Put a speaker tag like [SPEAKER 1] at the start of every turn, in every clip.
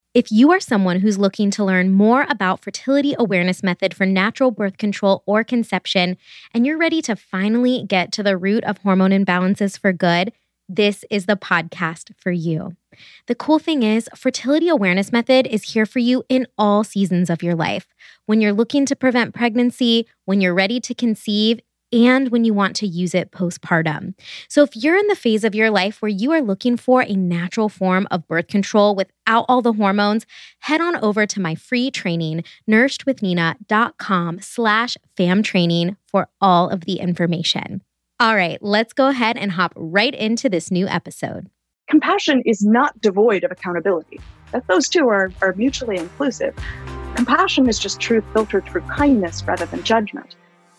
[SPEAKER 1] If you are someone who's looking to learn more about fertility awareness method for natural birth control or conception, and you're ready to finally get to the root of hormone imbalances for good, this is the podcast for you. The cool thing is, Fertility Awareness Method is here for you in all seasons of your life. When you're looking to prevent pregnancy, when you're ready to conceive, and when you want to use it postpartum. So if you're in the phase of your life where you are looking for a natural form of birth control without all the hormones, head on over to my free training, nourishedwithnina.com/famtraining for all of the information. All right, let's go ahead and hop right into this new episode.
[SPEAKER 2] Compassion is not devoid of accountability. Those two are mutually inclusive. Compassion is just truth filtered through kindness rather than judgment.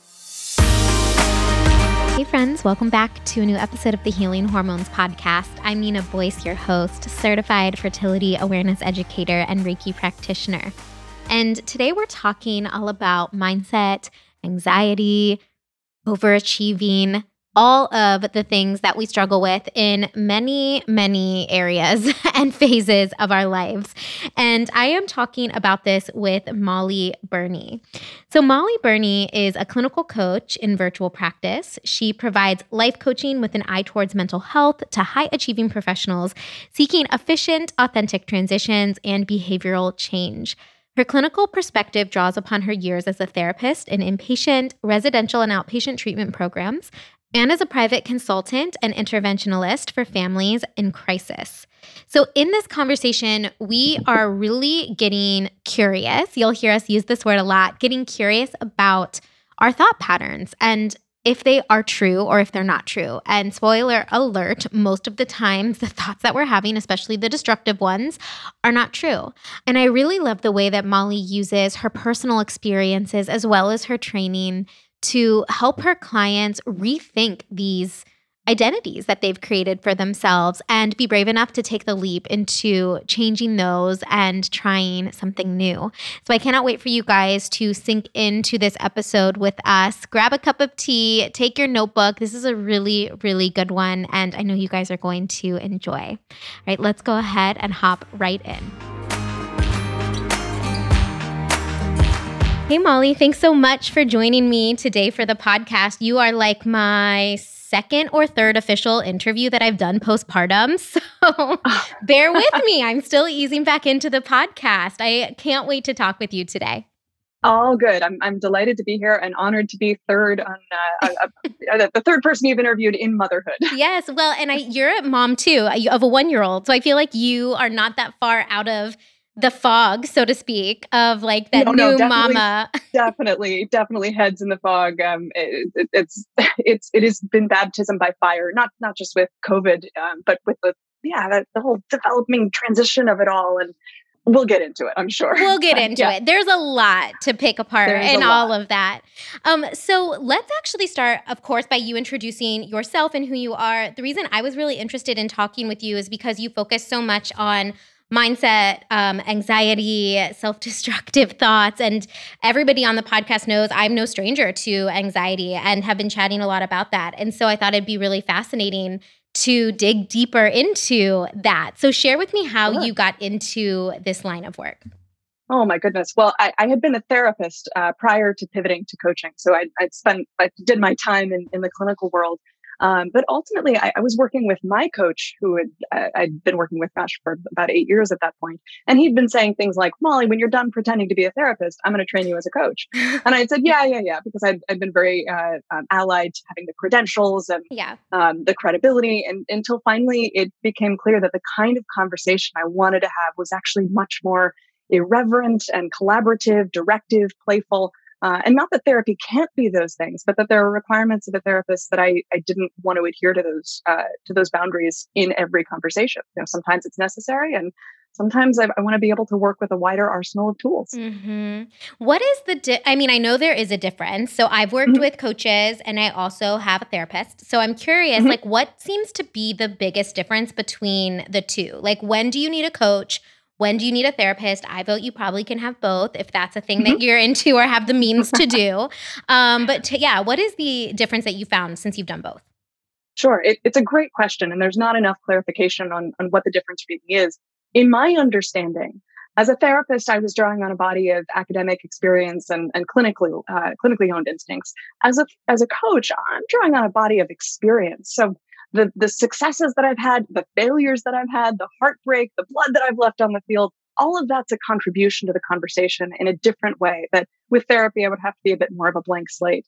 [SPEAKER 1] Hey friends, welcome back to a new episode of the Healing Hormones podcast. I'm Nina Boyce, your host, certified fertility awareness educator and Reiki practitioner. And today we're talking all about mindset, anxiety, overachieving, all of the things that we struggle with in many, many areas and phases of our lives. And I am talking about this with Molly Burney. So Molly Burney is a clinical coach in virtual practice. She provides life coaching with an eye towards mental health to high-achieving professionals seeking efficient, authentic transitions and behavioral change. Her clinical perspective draws upon her years as a therapist in inpatient, residential, and outpatient treatment programs, and as a private consultant and interventionalist for families in crisis. So in this conversation, we are really getting curious. You'll hear us use this word a lot, getting curious about our thought patterns and if they are true or if they're not true. And spoiler alert, most of the times the thoughts that we're having, especially the destructive ones, are not true. And I really love the way that Molly uses her personal experiences as well as her training to help her clients rethink these identities that they've created for themselves and be brave enough to take the leap into changing those and trying something new. So I cannot wait for you guys to sink into this episode with us. Grab a cup of tea, take your notebook. This is a really, really good one, and I know you guys are going to enjoy. All right, let's go ahead and hop right in. Hey, Molly, thanks so much for joining me today for the podcast. You are like my second or third official interview that I've done postpartum, so bear with me. I'm still easing back into the podcast. I can't wait to talk with you today.
[SPEAKER 2] All good. I'm delighted to be here and honored to be third on the third person you've interviewed in motherhood.
[SPEAKER 1] Yes, well, and you're a mom too of a 1-year-old, so I feel like you are not that far out of the fog, so to speak, of like that new mama.
[SPEAKER 2] Definitely heads in the fog. It has been baptism by fire, not just with COVID, but with the whole developing transition of it all. And we'll get into it, I'm sure.
[SPEAKER 1] We'll get into it. There's a lot to pick apart in all of that. So let's actually start, of course, by you introducing yourself and who you are. The reason I was really interested in talking with you is because you focus so much on mindset, anxiety, self-destructive thoughts. And everybody on the podcast knows I'm no stranger to anxiety and have been chatting a lot about that. And so I thought it'd be really fascinating to dig deeper into that. So share with me how you got into this line of work.
[SPEAKER 2] Oh my goodness. Well, I had been a therapist prior to pivoting to coaching. So I did my time in the clinical world. But ultimately, I was working with my coach, who I'd been working with, for about 8 years at that point. And he'd been saying things like, Molly, when you're done pretending to be a therapist, I'm going to train you as a coach. And I said, yeah, because I'd been very allied to having the credentials and the credibility. And until finally it became clear that the kind of conversation I wanted to have was actually much more irreverent and collaborative, directive, playful. And not that therapy can't be those things, but that there are requirements of a therapist that I didn't want to adhere to those boundaries in every conversation. Sometimes it's necessary, and sometimes I want to be able to work with a wider arsenal of tools.
[SPEAKER 1] Mm-hmm. What is I know there is a difference. So I've worked with coaches, and I also have a therapist. So I'm curious, like, what seems to be the biggest difference between the two? Like, when do you need a coach? When do you need a therapist? I vote you probably can have both if that's a thing that you're into or have the means to do. What is the difference that you found since you've done both?
[SPEAKER 2] Sure. It's a great question. And there's not enough clarification on what the difference really is. In my understanding, as a therapist, I was drawing on a body of academic experience and clinically honed instincts. As a coach, I'm drawing on a body of experience. So the successes that I've had, the failures that I've had, the heartbreak, the blood that I've left on the field, all of that's a contribution to the conversation in a different way. That with therapy, I would have to be a bit more of a blank slate.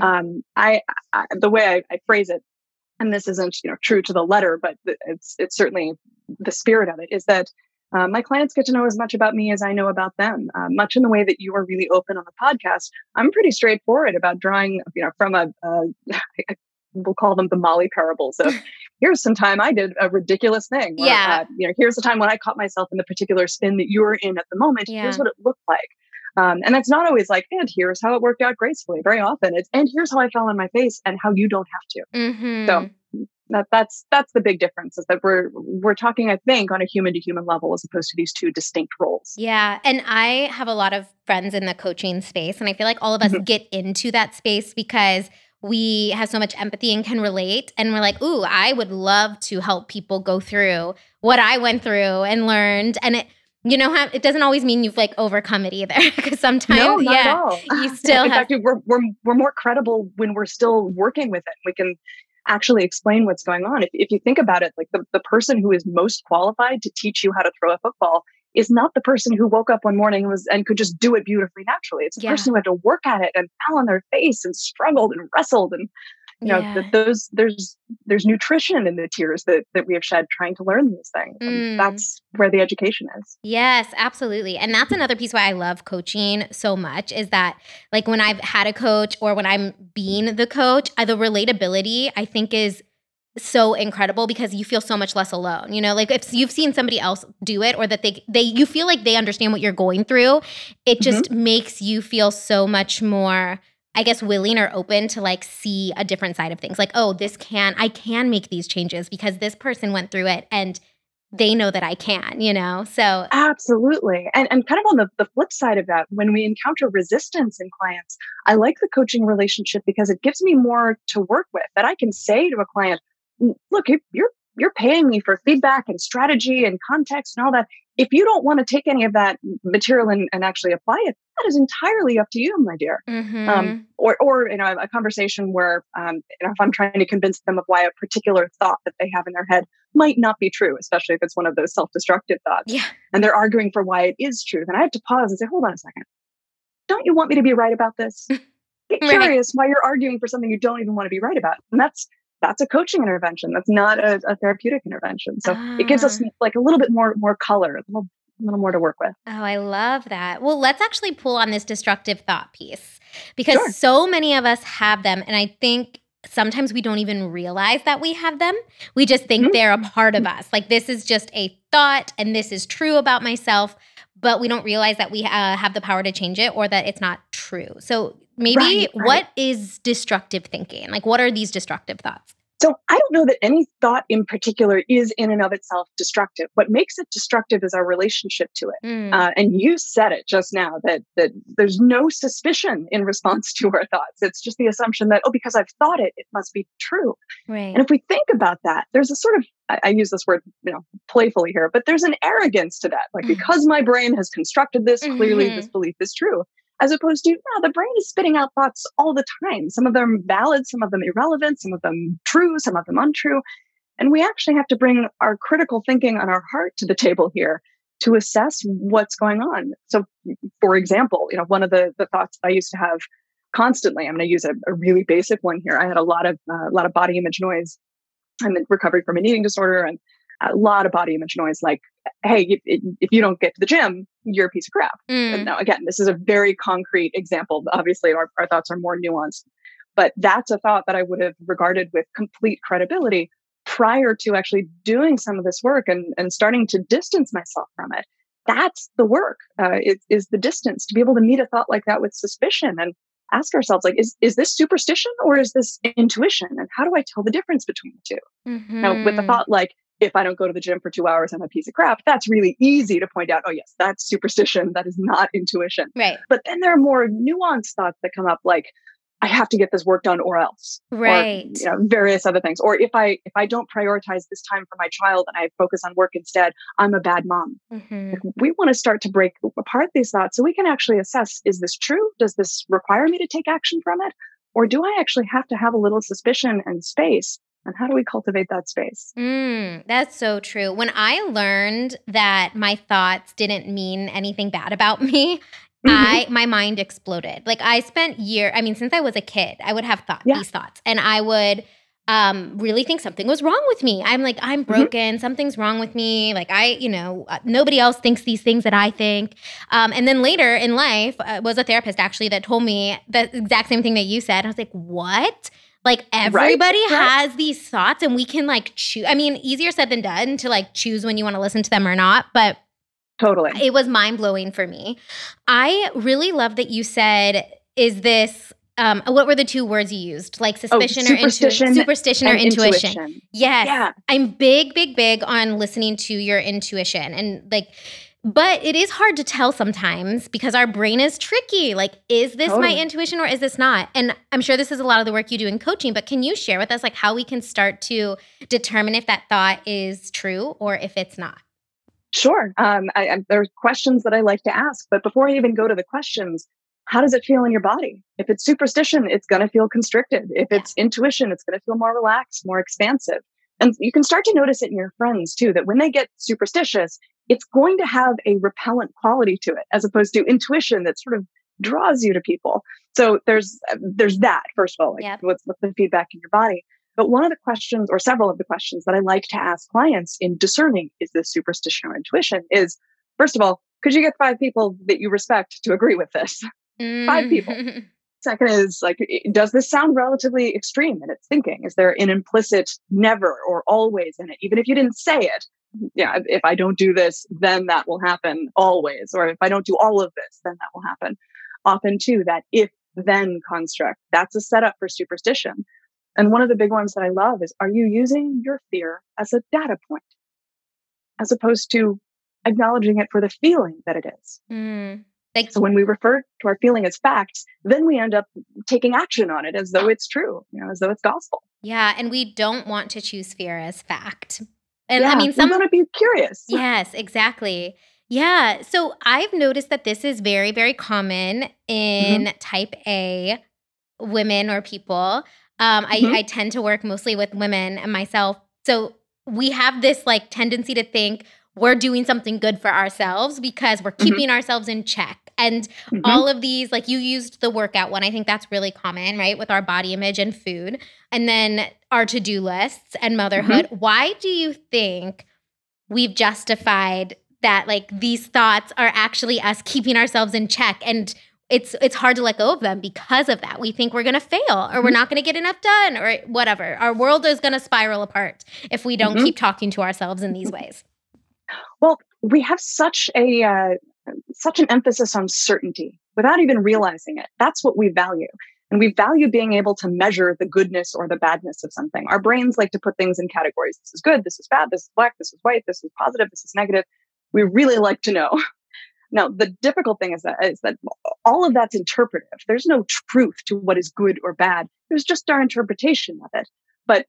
[SPEAKER 2] The way I phrase it, and this isn't true to the letter, but it's certainly the spirit of it, is that my clients get to know as much about me as I know about them. Much in the way that you are really open on the podcast, I'm pretty straightforward about drawing, from we'll call them the Molly parables of here's some time I did a ridiculous thing. Or, here's the time when I caught myself in the particular spin that you're in at the moment. Yeah. Here's what it looked like. And that's not always like, and here's how it worked out gracefully. Very often it's, and here's how I fell on my face and how you don't have to. Mm-hmm. So that's the big difference, is that we're talking, I think, on a human to human level as opposed to these two distinct roles.
[SPEAKER 1] Yeah. And I have a lot of friends in the coaching space, and I feel like all of us get into that space because we have so much empathy and can relate. And we're like, ooh, I would love to help people go through what I went through and learned. And it doesn't always mean you've overcome it either, because sometimes,
[SPEAKER 2] no, not at all.
[SPEAKER 1] You still
[SPEAKER 2] in fact, we're more credible when we're still working with it. We can actually explain what's going on. If you think about it, like the person who is most qualified to teach you how to throw a football is not the person who woke up one morning and could just do it beautifully naturally. It's the person who had to work at it and fell on their face and struggled and wrestled. And there's nutrition in the tears that we have shed trying to learn these things. And that's where the education is.
[SPEAKER 1] Yes, absolutely. And that's another piece why I love coaching so much, is that when I've had a coach or when I'm being the coach, the relatability I think is so incredible, because you feel so much less alone. If you've seen somebody else do it, or that you feel like they understand what you're going through, it just makes you feel so much more, I guess, willing or open to see a different side of things. I can make these changes because this person went through it and they know that I can, so.
[SPEAKER 2] Absolutely. And kind of on the flip side of that, when we encounter resistance in clients, I like the coaching relationship because it gives me more to work with, that I can say to a client, look, you're paying me for feedback and strategy and context and all that. If you don't want to take any of that material and actually apply it, that is entirely up to you, my dear. Mm-hmm. Or a conversation where if I'm trying to convince them of why a particular thought that they have in their head might not be true, especially if it's one of those self-destructive thoughts, and they're arguing for why it is true, then I have to pause and say, hold on a second. Don't you want me to be right about this? Get curious why you're arguing for something you don't even want to be right about. And that's a coaching intervention. That's not a therapeutic intervention. So it gives us a little bit more color, a little more to work with.
[SPEAKER 1] Oh, I love that. Well, let's actually pull on this destructive thought piece, because so many of us have them. And I think sometimes we don't even realize that we have them. We just think they're a part of us. This is just a thought and this is true about myself, but we don't realize that we have the power to change it, or that it's not true. So maybe what is destructive thinking? What are these destructive thoughts?
[SPEAKER 2] So I don't know that any thought in particular is in and of itself destructive. What makes it destructive is our relationship to it. And you said it just now, that there's no suspicion in response to our thoughts. It's just the assumption that, because I've thought it, it must be true.
[SPEAKER 1] Right.
[SPEAKER 2] And if we think about that, there's a sort of, I use this word, playfully here, but there's an arrogance to that. Because my brain has constructed this, clearly this belief is true. As opposed to, the brain is spitting out thoughts all the time. Some of them valid, some of them irrelevant, some of them true, some of them untrue. And we actually have to bring our critical thinking on our heart to the table here to assess what's going on. So, for example, one of the thoughts I used to have constantly, I'm going to use a really basic one here. I had a lot of body image noise. I'm in recovery from an eating disorder, and a lot of body image noise, like, hey, if you don't get to the gym, you're a piece of crap. And now, again, this is a very concrete example. Obviously, our thoughts are more nuanced, but that's a thought that I would have regarded with complete credibility prior to actually doing some of this work and starting to distance myself from it. That's the work, is the distance, to be able to meet a thought like that with suspicion and ask ourselves, is this superstition or is this intuition? And how do I tell the difference between the two? Now, with a thought like, if I don't go to the gym for 2 hours, I'm a piece of crap, that's really easy to point out, oh yes, that's superstition. That is not intuition.
[SPEAKER 1] Right.
[SPEAKER 2] But then there are more nuanced thoughts that come up, like, I have to get this work done or else,
[SPEAKER 1] right.
[SPEAKER 2] or, various other things. Or if I don't prioritize this time for my child and I focus on work instead, I'm a bad mom. Like, we want to start to break apart these thoughts so we can actually assess, is this true? Does this require me to take action from it? Or do I actually have to have a little suspicion and space? And how do we cultivate that space?
[SPEAKER 1] That's so true. When I learned that my thoughts didn't mean anything bad about me, my mind exploded. Like, I spent years, since I was a kid, I would have these thoughts, and I would really think something was wrong with me. I'm like, I'm broken. Something's wrong with me. Like, nobody else thinks these things that I think. And then later in life, was a therapist actually that told me the exact same thing that you said. I was like, what? Like, everybody has these thoughts, and we can like choose. Easier said than done to like choose when you want to listen to them or not. But
[SPEAKER 2] totally,
[SPEAKER 1] it was mind blowing for me. I really love that you said, "Is this?" What were the two words you used? Like suspicion or intuition? Superstition or intuition. Yes. Yeah. I'm big on listening to your intuition, and like. But it is hard to tell sometimes because our brain is tricky. Like, is this my intuition or is this not? And I'm sure this is a lot of the work you do in coaching, but can you share with us like how we can start to determine if that thought is true or if it's not?
[SPEAKER 2] Sure. There are questions that I like to ask, but before I even go to the questions, how does it feel in your body? If it's superstition, it's going to feel constricted. If it's intuition, it's going to feel more relaxed, more expansive. And you can start to notice it in your friends too, that when they get superstitious, it's going to have a repellent quality to it, as opposed to intuition that sort of draws you to people. So there's that, first of all, like what's the feedback in your body? But one of the questions, or several of the questions that I like to ask clients in discerning, is this superstition or intuition, is, first of all, could you get 5 people that you respect to agree with this? 5 people. Second is, like, does this sound relatively extreme in its thinking? Is there an implicit never or always in it? Even if you didn't say it, if I don't do this, then that will happen always. Or if I don't do all of this, then that will happen. Often too, that if-then construct, that's a setup for superstition. And one of the big ones that I love is, are you using your fear as a data point, as opposed to acknowledging it for the feeling that it is? So when we refer to our feeling as facts, then we end up taking action on it as though it's true, as though it's gospel.
[SPEAKER 1] Yeah, and we don't want to choose fear as fact. And
[SPEAKER 2] we want to be curious.
[SPEAKER 1] Yes, exactly. Yeah. So I've noticed that this is very, very common in type A women or people. I tend to work mostly with women and myself. So we have this like tendency to think we're doing something good for ourselves because we're keeping ourselves in check. And all of these, like you used the workout one, I think that's really common, right? With our body image and food. And then our to-do lists and motherhood. Why do you think we've justified that like these thoughts are actually us keeping ourselves in check? And it's hard to let go of them because of that. We think we're going to fail or we're not going to get enough done or whatever. Our world is going to spiral apart if we don't keep talking to ourselves in these ways.
[SPEAKER 2] Well, we have such an emphasis on certainty without even realizing it. That's what we value. And we value being able to measure the goodness or the badness of something. Our brains like to put things in categories. This is good, this is bad, this is black, this is white, this is positive, this is negative. We really like to know. Now, the difficult thing is that all of that's interpretive. There's no truth to what is good or bad. There's just our interpretation of it. But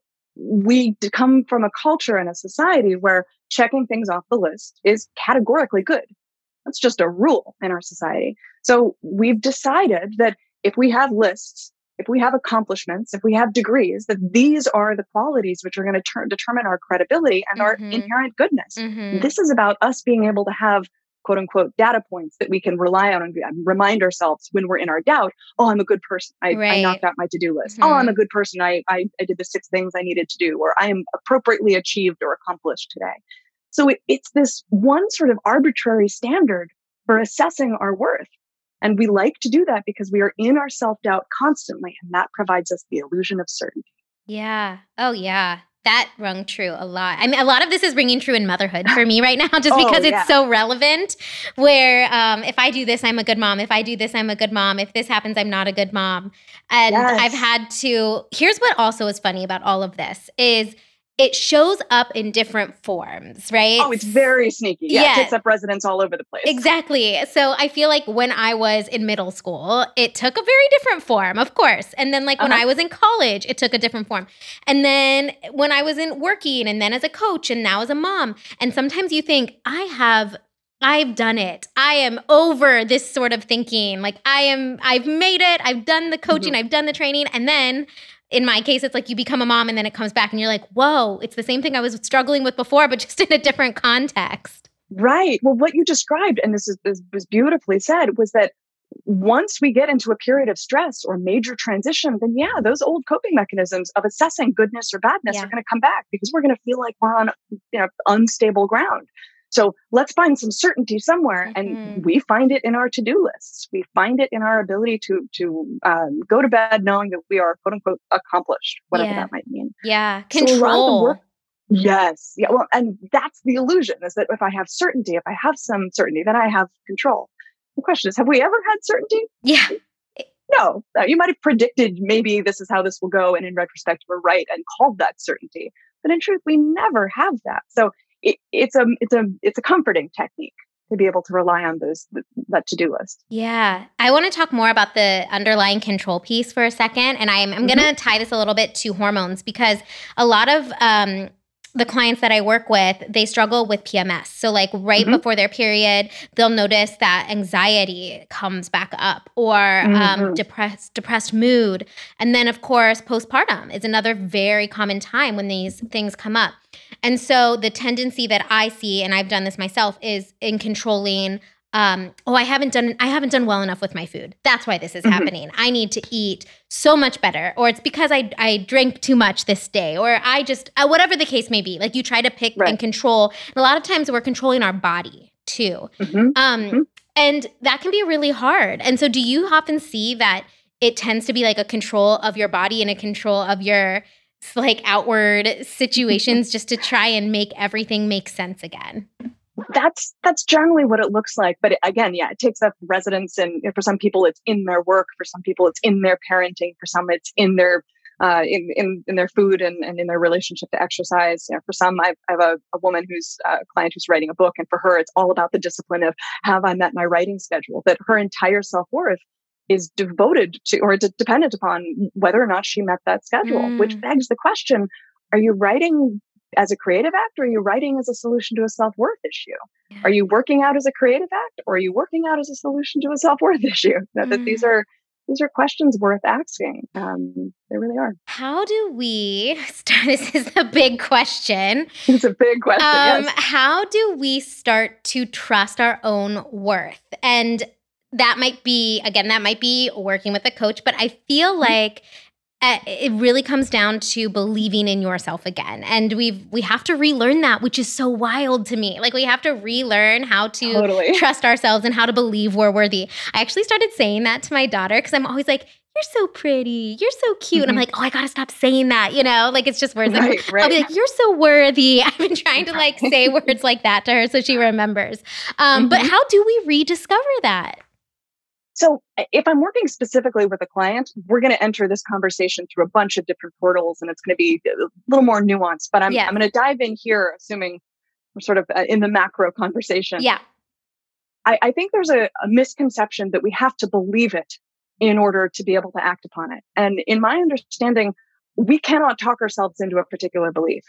[SPEAKER 2] we come from a culture and a society where checking things off the list is categorically good. That's just a rule in our society. So we've decided that if we have lists, if we have accomplishments, if we have degrees, that these are the qualities which are going to determine our credibility and our inherent goodness. This is about us being able to have quote unquote data points that we can rely on and remind ourselves when we're in our doubt. Oh, I'm a good person. I knocked out my to-do list. Oh, I'm a good person. I did the 6 things I needed to do, or I am appropriately achieved or accomplished today. So it's this one sort of arbitrary standard for assessing our worth. And we like to do that because we are in our self-doubt constantly, and that provides us the illusion of certainty.
[SPEAKER 1] Yeah. Oh, yeah. That rung true a lot. I mean, a lot of this is ringing true in motherhood for me right now, just because it's so relevant, where if I do this, I'm a good mom. If I do this, I'm a good mom. If this happens, I'm not a good mom. And I've had to, here's what also is funny about all of this is it shows up in different forms, right?
[SPEAKER 2] Oh, it's very sneaky. Yeah, it takes up residence all over the place.
[SPEAKER 1] Exactly. So I feel like when I was in middle school, it took a very different form, of course. And then like when I was in college, it took a different form. And then when I was in working and then as a coach and now as a mom. And sometimes you think, I've done it. I am over this sort of thinking. Like I've made it. I've done the coaching. I've done the training. And then in my case, it's like you become a mom and then it comes back and you're like, whoa, it's the same thing I was struggling with before, but just in a different context.
[SPEAKER 2] Right. Well, what you described, and this was beautifully said, was that once we get into a period of stress or major transition, then yeah, those old coping mechanisms of assessing goodness or badness are going to come back because we're going to feel like we're on unstable ground. So let's find some certainty somewhere. And we find it in our to-do lists. We find it in our ability to go to bed knowing that we are, quote unquote, accomplished, whatever that might mean.
[SPEAKER 1] Yeah. Control.
[SPEAKER 2] Yes. Yeah. Well, and that's the illusion, is that if I have certainty, if I have some certainty, then I have control. The question is, have we ever had certainty?
[SPEAKER 1] Yeah.
[SPEAKER 2] No. You might have predicted maybe this is how this will go. And in retrospect, we're right and called that certainty. But in truth, we never have that. So it's a comforting technique to be able to rely on that to-do list.
[SPEAKER 1] Yeah. I want to talk more about the underlying control piece for a second. And I'm going to tie this a little bit to hormones because a lot of the clients that I work with, they struggle with PMS. So like right before their period, they'll notice that anxiety comes back up or depressed mood. And then of course, postpartum is another very common time when these things come up. And so the tendency that I see, and I've done this myself, is in controlling, I haven't done well enough with my food. That's why this is happening. I need to eat so much better. Or it's because I drank too much this day. Or I just, whatever the case may be. Like you try to pick and control. And a lot of times we're controlling our body too. And that can be really hard. And so do you often see that it tends to be like a control of your body and a control of your like outward situations just to try and make everything make sense again?
[SPEAKER 2] That's generally what it looks like. But again, it takes up residence. And for some people, it's in their work. For some people, it's in their parenting. For some, it's in their in their food and in their relationship to exercise. For some, I have a woman who's a client who's writing a book. And for her, it's all about the discipline of, have I met my writing schedule? That her entire self-worth is devoted to or dependent upon whether or not she met that schedule, which begs the question, are you writing as a creative act, or are you writing as a solution to a self-worth issue? Yeah. Are you working out as a creative act, or are you working out as a solution to a self-worth issue? That these are questions worth asking. They really are.
[SPEAKER 1] How do we start? This is a big question.
[SPEAKER 2] It's a big question. Yes.
[SPEAKER 1] How do we start to trust our own worth? And that might be working with a coach, but I feel like it really comes down to believing in yourself again. And we have to relearn that, which is so wild to me. Like we have to relearn how to trust ourselves and how to believe we're worthy. I actually started saying that to my daughter because I'm always like, you're so pretty, you're so cute. And I'm like, I got to stop saying that, like it's just words. Right. I'll be like, you're so worthy. I've been trying to like say words like that to her so she remembers. But how do we rediscover that?
[SPEAKER 2] So if I'm working specifically with a client, we're going to enter this conversation through a bunch of different portals, and it's going to be a little more nuanced. But I'm going to dive in here, assuming we're sort of in the macro conversation.
[SPEAKER 1] Yeah.
[SPEAKER 2] I think there's a misconception that we have to believe it in order to be able to act upon it. And in my understanding, we cannot talk ourselves into a particular belief.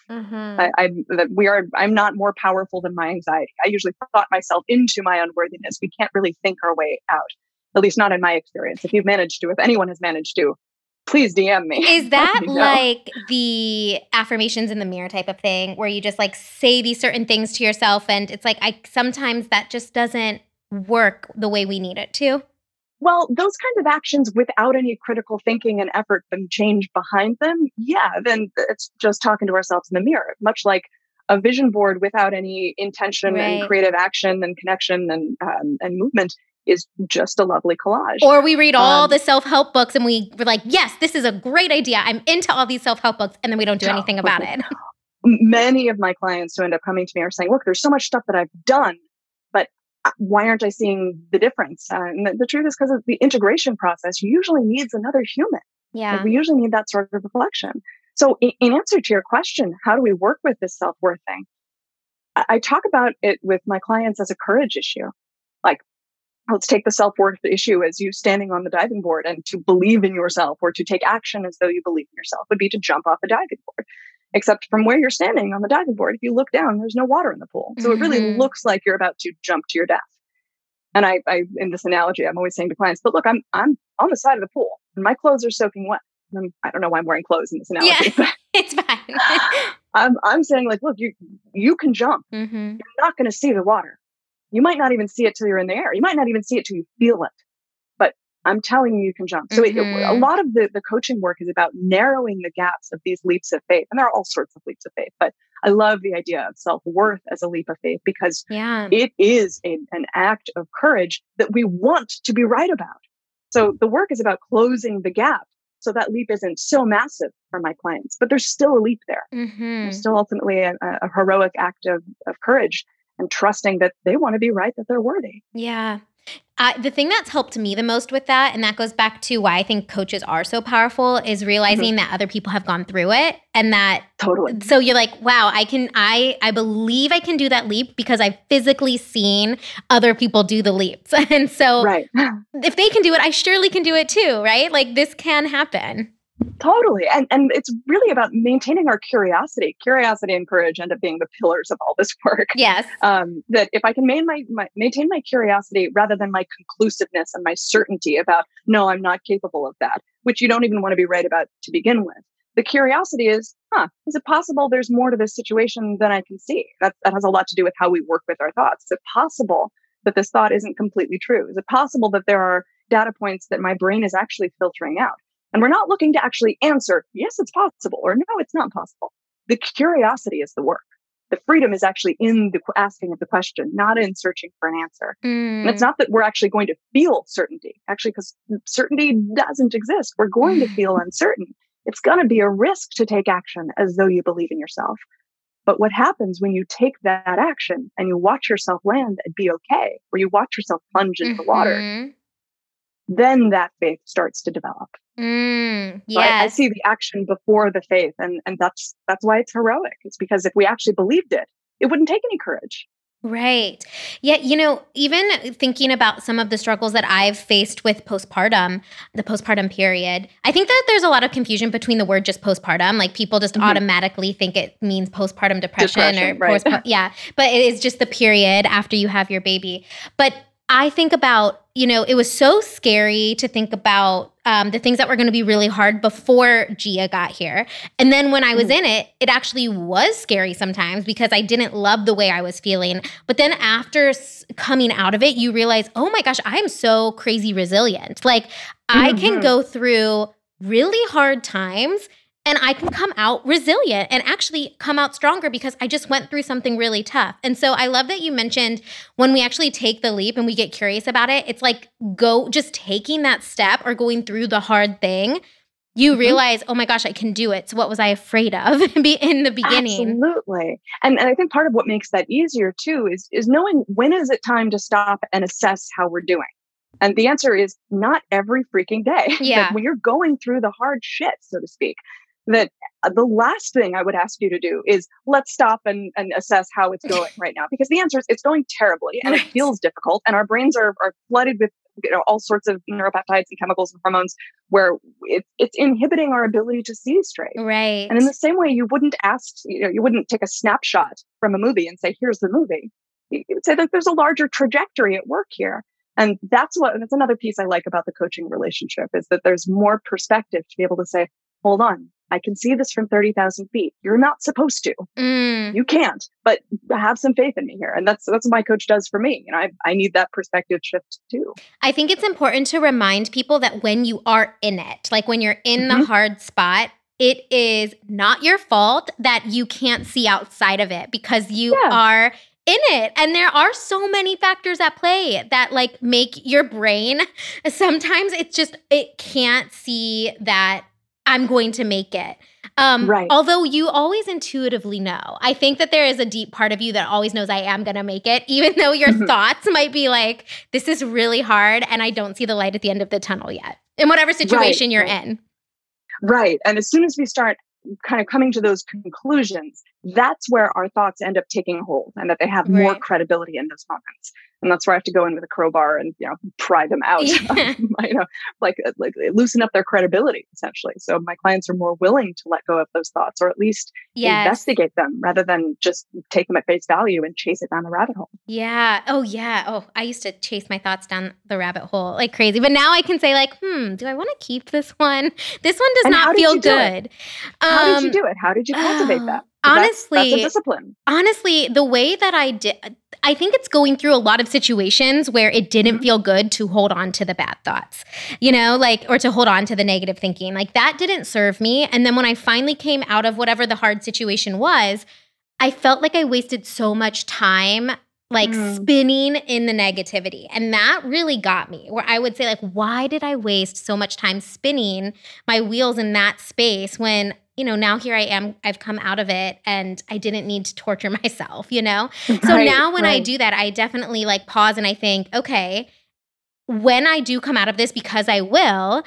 [SPEAKER 2] I'm not more powerful than my anxiety. I usually thought myself into my unworthiness. We can't really think our way out. At least not in my experience. If anyone has managed to, please DM me.
[SPEAKER 1] Is that like the affirmations in the mirror type of thing where you just like say these certain things to yourself and it's like sometimes that just doesn't work the way we need it to?
[SPEAKER 2] Well, those kinds of actions without any critical thinking and effort and change behind them, then it's just talking to ourselves in the mirror, much like a vision board without any intention and creative action and connection and movement is just a lovely collage.
[SPEAKER 1] Or we read all the self-help books and we're like, yes, this is a great idea. I'm into all these self-help books. And then we don't do anything about it.
[SPEAKER 2] Many of my clients who end up coming to me are saying, look, there's so much stuff that I've done, but why aren't I seeing the difference? And the truth is because of the integration process, usually needs another human.
[SPEAKER 1] Yeah.
[SPEAKER 2] Like we usually need that sort of reflection. So in answer to your question, how do we work with this self-worth thing? I talk about it with my clients as a courage issue. Like, let's take the self-worth issue as you standing on the diving board, and to believe in yourself or to take action as though you believe in yourself would be to jump off a diving board. Except from where you're standing on the diving board, if you look down, there's no water in the pool. So it really looks like you're about to jump to your death. And I in this analogy, I'm always saying to clients, but look, I'm on the side of the pool and my clothes are soaking wet. I don't know why I'm wearing clothes in this analogy.
[SPEAKER 1] Yeah, it's fine.
[SPEAKER 2] I'm saying, like, look, you can jump. You're not going to see the water. You might not even see it till you're in the air. You might not even see it till you feel it. But I'm telling you, you can jump. So a lot of the coaching work is about narrowing the gaps of these leaps of faith. And there are all sorts of leaps of faith, but I love the idea of self-worth as a leap of faith because it is an act of courage that we want to be right about. So the work is about closing the gap. So that leap isn't so massive for my clients, but there's still a leap there. There's still ultimately a heroic act of courage and trusting that they want to be right, that they're worthy.
[SPEAKER 1] Yeah. The thing that's helped me the most with that, and that goes back to why I think coaches are so powerful, is realizing that other people have gone through it, and that so you're like, wow, I believe I can do that leap because I've physically seen other people do the leaps. And so if they can do it, I surely can do it too, right? Like this can happen.
[SPEAKER 2] Totally. And it's really about maintaining our curiosity. Curiosity and courage end up being the pillars of all this work.
[SPEAKER 1] Yes.
[SPEAKER 2] That if I can maintain my curiosity rather than my conclusiveness and my certainty about, no, I'm not capable of that, which you don't even want to be right about to begin with. The curiosity is, is it possible there's more to this situation than I can see? That has a lot to do with how we work with our thoughts. Is it possible that this thought isn't completely true? Is it possible that there are data points that my brain is actually filtering out? And we're not looking to actually answer, yes, it's possible, or no, it's not possible. The curiosity is the work. The freedom is actually in the asking of the question, not in searching for an answer. And it's not that we're actually going to feel certainty, actually, because certainty doesn't exist. We're going to feel uncertain. It's going to be a risk to take action as though you believe in yourself. But what happens when you take that action and you watch yourself land and be okay, or you watch yourself plunge into the water, then that faith starts to develop.
[SPEAKER 1] Yes.
[SPEAKER 2] So I see the action before the faith, and that's why it's heroic. It's because if we actually believed it, it wouldn't take any courage.
[SPEAKER 1] Right. Yeah. Even thinking about some of the struggles that I've faced with postpartum, the postpartum period, I think that there's a lot of confusion between the word just postpartum. Like people just automatically think it means postpartum depression or
[SPEAKER 2] right.
[SPEAKER 1] But it is just the period after you have your baby. But I think about, it was so scary to think about the things that were going to be really hard before Gia got here. And then when I was in it, it actually was scary sometimes because I didn't love the way I was feeling. But then after coming out of it, you realize, oh my gosh, I'm so crazy resilient. Like I can go through really hard times and I can come out resilient and actually come out stronger because I just went through something really tough. And so I love that you mentioned when we actually take the leap and we get curious about it, it's like just taking that step or going through the hard thing, you realize, oh my gosh, I can do it. So what was I afraid of in the beginning?
[SPEAKER 2] Absolutely. And I think part of what makes that easier too is knowing when is it time to stop and assess how we're doing. And the answer is not every freaking day.
[SPEAKER 1] Yeah.
[SPEAKER 2] That when you're going through the hard shit, so to speak, that the last thing I would ask you to do is let's stop and assess how it's going right now. Because the answer is it's going terribly and it feels difficult. And our brains are flooded with all sorts of neuropeptides and chemicals and hormones where it's inhibiting our ability to see straight.
[SPEAKER 1] Right.
[SPEAKER 2] And in the same way, you wouldn't you wouldn't take a snapshot from a movie and say, here's the movie. You would say that there's a larger trajectory at work here. And that's another piece I like about the coaching relationship is that there's more perspective to be able to say, hold on. I can see this from 30,000 feet. You're not supposed to. You can't, but have some faith in me here. And that's what my coach does for me. I need that perspective shift too.
[SPEAKER 1] I think it's important to remind people that when you are in it, like when you're in the hard spot, it is not your fault that you can't see outside of it because you are in it. And there are so many factors at play that like make your brain, sometimes it can't see that I'm going to make it.
[SPEAKER 2] Right.
[SPEAKER 1] Although you always intuitively know. I think that there is a deep part of you that always knows I am going to make it, even though your thoughts might be like, this is really hard and I don't see the light at the end of the tunnel yet, in whatever situation you're in.
[SPEAKER 2] Right. And as soon as we start kind of coming to those conclusions, that's where our thoughts end up taking hold, and that they have more
[SPEAKER 1] Right.
[SPEAKER 2] credibility in those moments. And that's where I have to go in with a crowbar and, pry them out,
[SPEAKER 1] Yeah.
[SPEAKER 2] like loosen up their credibility, essentially. So my clients are more willing to let go of those thoughts, or at least
[SPEAKER 1] Yes.
[SPEAKER 2] investigate them, rather than just take them at face value and chase it down the rabbit hole.
[SPEAKER 1] Yeah. Oh, yeah. Oh, I used to chase my thoughts down the rabbit hole like crazy. But now I can say like, do I want to keep this one? This one does
[SPEAKER 2] And how
[SPEAKER 1] not
[SPEAKER 2] did
[SPEAKER 1] feel
[SPEAKER 2] you do it?
[SPEAKER 1] good.
[SPEAKER 2] How did you do it? How did you cultivate that? 'Cause that's a
[SPEAKER 1] Honestly,
[SPEAKER 2] discipline.
[SPEAKER 1] the way that I did, I think it's going through a lot of situations where it didn't feel good to hold on to the bad thoughts, or to hold on to the negative thinking. Like that didn't serve me. And then when I finally came out of whatever the hard situation was, I felt like I wasted so much time like spinning in the negativity. And that really got me, where I would say like, why did I waste so much time spinning my wheels in that space when, now here I am, I've come out of it and I didn't need to torture myself, So now when I do that, I definitely like pause and I think, okay, when I do come out of this, because I will,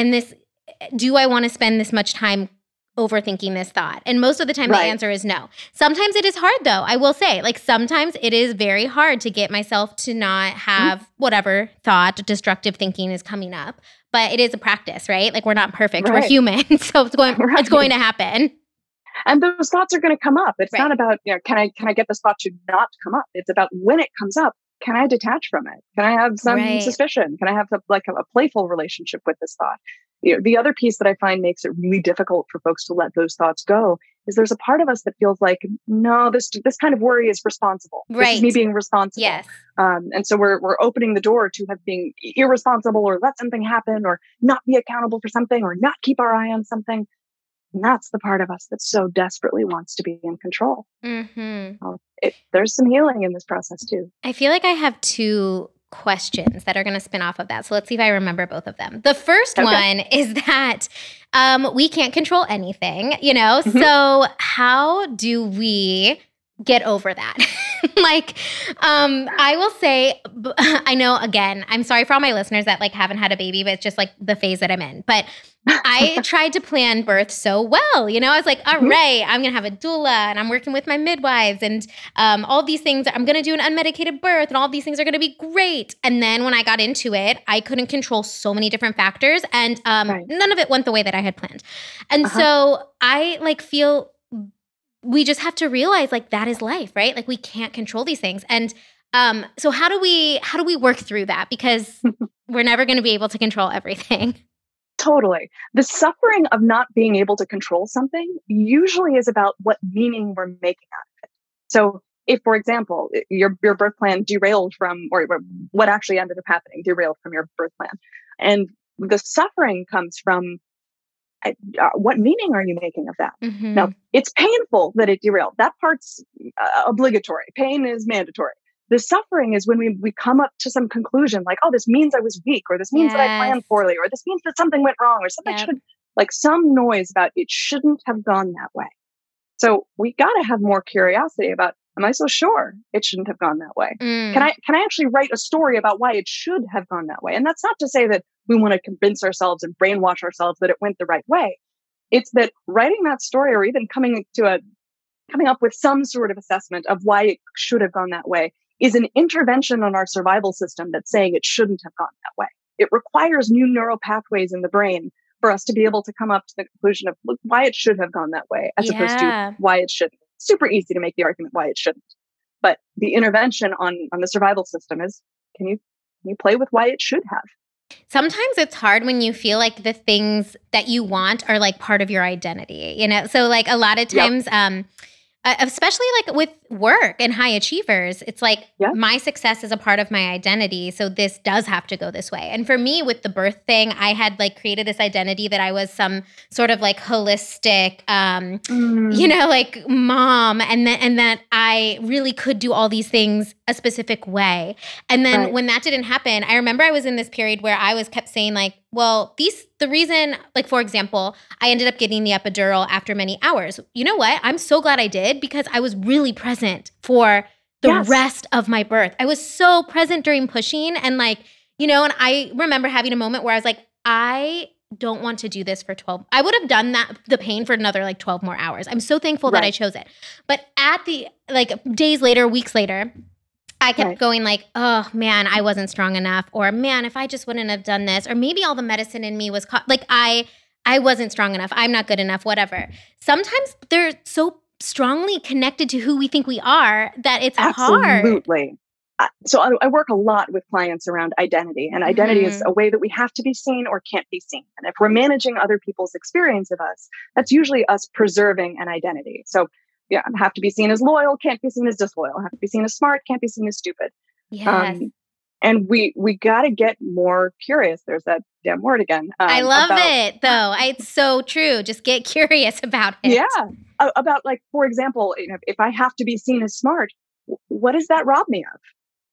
[SPEAKER 1] do I want to spend this much time overthinking this thought? And most of the time the answer is no. Sometimes it is hard though. I will say, like sometimes it is very hard to get myself to not have whatever thought, destructive thinking is coming up. But it is a practice, right? Like we're not perfect. We're human. So it's going to happen.
[SPEAKER 2] And those thoughts are going to come up. It's not about, can I get this thought to not come up? It's about when it comes up, can I detach from it? Can I have some suspicion? Can I have a playful relationship with this thought? The other piece that I find makes it really difficult for folks to let those thoughts go is there's a part of us that feels like, no, this kind of worry is responsible.
[SPEAKER 1] Right.
[SPEAKER 2] This is me being responsible.
[SPEAKER 1] Yes.
[SPEAKER 2] And so we're opening the door to being irresponsible, or let something happen, or not be accountable for something, or not keep our eye on something. And that's the part of us that so desperately wants to be in control. There's some healing in this process too.
[SPEAKER 1] I feel like I have two questions that are going to spin off of that. So let's see if I remember both of them. The first one is that we can't control anything, So how do we get over that? I will say, I know, again, I'm sorry for all my listeners that haven't had a baby, but it's just the phase that I'm in. But I tried to plan birth so well. I was like, all right, I'm going to have a doula and I'm working with my midwives and all these things. I'm going to do an unmedicated birth and all these things are going to be great. And then when I got into it, I couldn't control so many different factors and none of it went the way that I had planned. And so I feel we just have to realize that is life, right? We can't control these things. And so how do we work through that? Because we're never going to be able to control everything.
[SPEAKER 2] Totally. The suffering of not being able to control something usually is about what meaning we're making out of it. So if, for example, your birth plan derailed from, or what actually ended up happening derailed from your birth plan, and the suffering comes from what meaning are you making of that? Now, it's painful that it derailed. That part's obligatory. Pain is mandatory. The suffering is when we come up to some conclusion like, oh, this means I was weak, or this means that I planned poorly, or this means that something went wrong, or something should, some noise about it shouldn't have gone that way. So we got to have more curiosity about, am I so sure it shouldn't have gone that way? Can I actually write a story about why it should have gone that way? And that's not to say that we want to convince ourselves and brainwash ourselves that it went the right way. It's that writing that story, or even coming up with some sort of assessment of why it should have gone that way, is an intervention on our survival system that's saying it shouldn't have gone that way. It requires new neural pathways in the brain for us to be able to come up to the conclusion of why it should have gone that way, as opposed to why it shouldn't. Super easy to make the argument why it shouldn't. But the intervention on the survival system is, can you play with why it should have?
[SPEAKER 1] Sometimes it's hard when you feel like the things that you want are part of your identity, So a lot of times, especially with work and high achievers, it's my success is a part of my identity. So this does have to go this way. And for me with the birth thing, I had created this identity that I was some sort of holistic, mom, and that I really could do all these things a specific way. And then when that didn't happen, I remember I was in this period where I kept saying the reason, for example, I ended up getting the epidural after many hours. You know what? I'm so glad I did, because I was really present for the rest of my birth. I was so present during pushing and and I remember having a moment where I was I don't want to do this for 12. I would have done the pain for another like 12 more hours. I'm so thankful that I chose it. But at the like days later, weeks later, I kept going like, oh man, I wasn't strong enough. Or man, if I just wouldn't have done this, or maybe all the medicine in me was like I wasn't strong enough. I'm not good enough, whatever. Sometimes they're so strongly connected to who we think we are that it's hard.
[SPEAKER 2] Absolutely. So I work a lot with clients around identity, and identity is a way that we have to be seen or can't be seen. And if we're managing other people's experience of us, that's usually us preserving an identity. So yeah, I have to be seen as loyal, can't be seen as disloyal. I have to be seen as smart, can't be seen as stupid.
[SPEAKER 1] Yes.
[SPEAKER 2] And we got to get more curious. There's that damn word again.
[SPEAKER 1] I love it, though. It's so true. Just get curious about it.
[SPEAKER 2] Yeah. About like, for example, if I have to be seen as smart, what does that rob me of?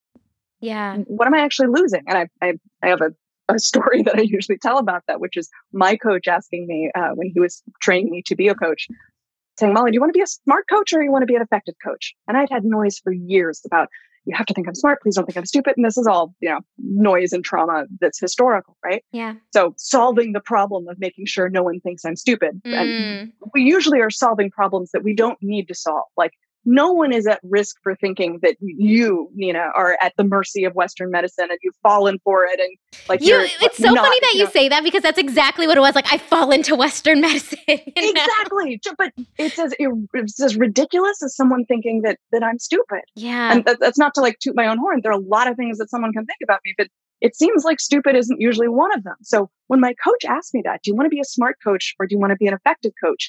[SPEAKER 1] Yeah.
[SPEAKER 2] What am I actually losing? And I have a story that I usually tell about that, which is my coach asking me when he was training me to be a coach, saying, Molly, do you want to be a smart coach or you want to be an effective coach? And I'd had noise for years about, you have to think I'm smart. Please don't think I'm stupid. And this is all, noise and trauma that's historical, right?
[SPEAKER 1] Yeah.
[SPEAKER 2] So solving the problem of making sure no one thinks I'm stupid. And we usually are solving problems that we don't need to solve. Like, no one is at risk for thinking that you, Nina, are at the mercy of Western medicine and you've fallen for it. And like,
[SPEAKER 1] it's so funny that you say that, because that's exactly what it was. Like, I fall into Western medicine.
[SPEAKER 2] Exactly. But it's as ridiculous as someone thinking that I'm stupid.
[SPEAKER 1] Yeah.
[SPEAKER 2] And that's not to like toot my own horn. There are a lot of things that someone can think about me, but it seems like stupid isn't usually one of them. So when my coach asked me that, do you want to be a smart coach or do you want to be an effective coach?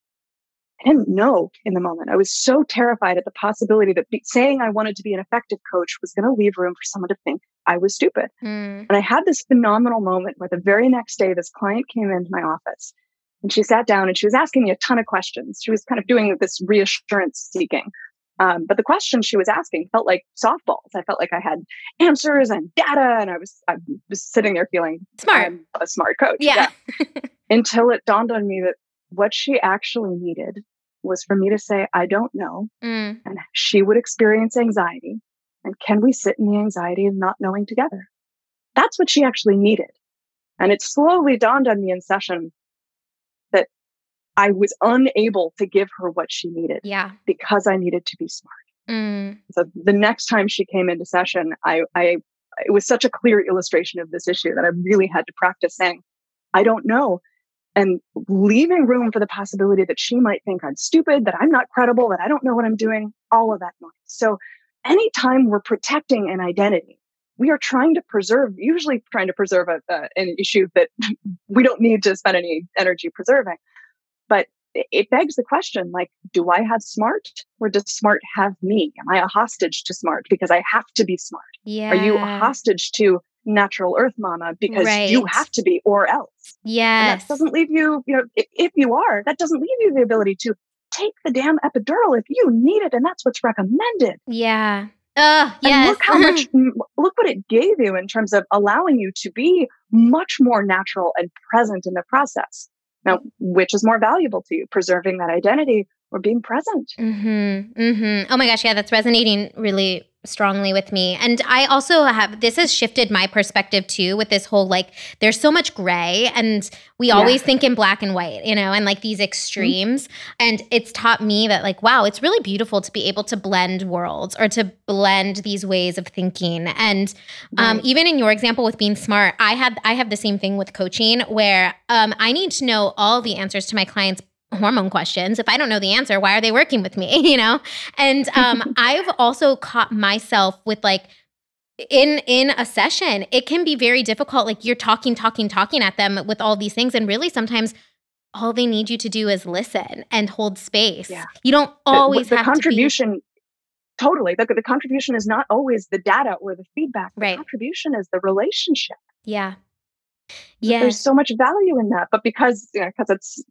[SPEAKER 2] I didn't know in the moment. I was so terrified at the possibility that saying I wanted to be an effective coach was going to leave room for someone to think I was stupid. And I had this phenomenal moment where the very next day, this client came into my office and she sat down and she was asking me a ton of questions. She was kind of doing this reassurance seeking. But the questions she was asking felt like softballs. I felt like I had answers and data, and I was sitting there feeling
[SPEAKER 1] smart.
[SPEAKER 2] I'm a smart coach.
[SPEAKER 1] Yeah.
[SPEAKER 2] Until it dawned on me that what she actually needed was for me to say, I don't know. And she would experience anxiety. And can we sit in the anxiety of not knowing together? That's what she actually needed. And it slowly dawned on me in session that I was unable to give her what she needed because I needed to be smart. So the next time she came into session, it was such a clear illustration of this issue that I really had to practice saying, I don't know. And leaving room for the possibility that she might think I'm stupid, that I'm not credible, that I don't know what I'm doing, all of that noise. So anytime we're protecting an identity, we are usually trying to preserve an issue that we don't need to spend any energy preserving. But it begs the question, like, do I have smart or does smart have me? Am I a hostage to smart because I have to be smart?
[SPEAKER 1] Yeah.
[SPEAKER 2] Are you a hostage to natural earth mama because you have to be or else?
[SPEAKER 1] Yes.
[SPEAKER 2] And that doesn't leave you, if you are, that doesn't leave you the ability to take the damn epidural if you need it. And that's what's recommended.
[SPEAKER 1] Yeah. Yes.
[SPEAKER 2] And look what it gave you in terms of allowing you to be much more natural and present in the process. Now, which is more valuable to you, preserving that identity or being present?
[SPEAKER 1] Oh my gosh. Yeah. That's resonating really strongly with me. And I also this has shifted my perspective too, with this whole, like, there's so much gray and we always think in black and white, and like these extremes. And it's taught me that, like, wow, it's really beautiful to be able to blend worlds or to blend these ways of thinking. And even in your example with being smart, I have the same thing with coaching where I need to know all the answers to my clients' hormone questions. If I don't know the answer, why are they working with me? And I've also caught myself with, like, in a session, it can be very difficult. Like, you're talking at them with all these things. And really sometimes all they need you to do is listen and hold space. Yeah. You don't always have
[SPEAKER 2] contribution. Totally. The contribution is not always the data or the feedback. The contribution is the relationship.
[SPEAKER 1] Yeah.
[SPEAKER 2] Yeah. There's so much value in that. But because it's,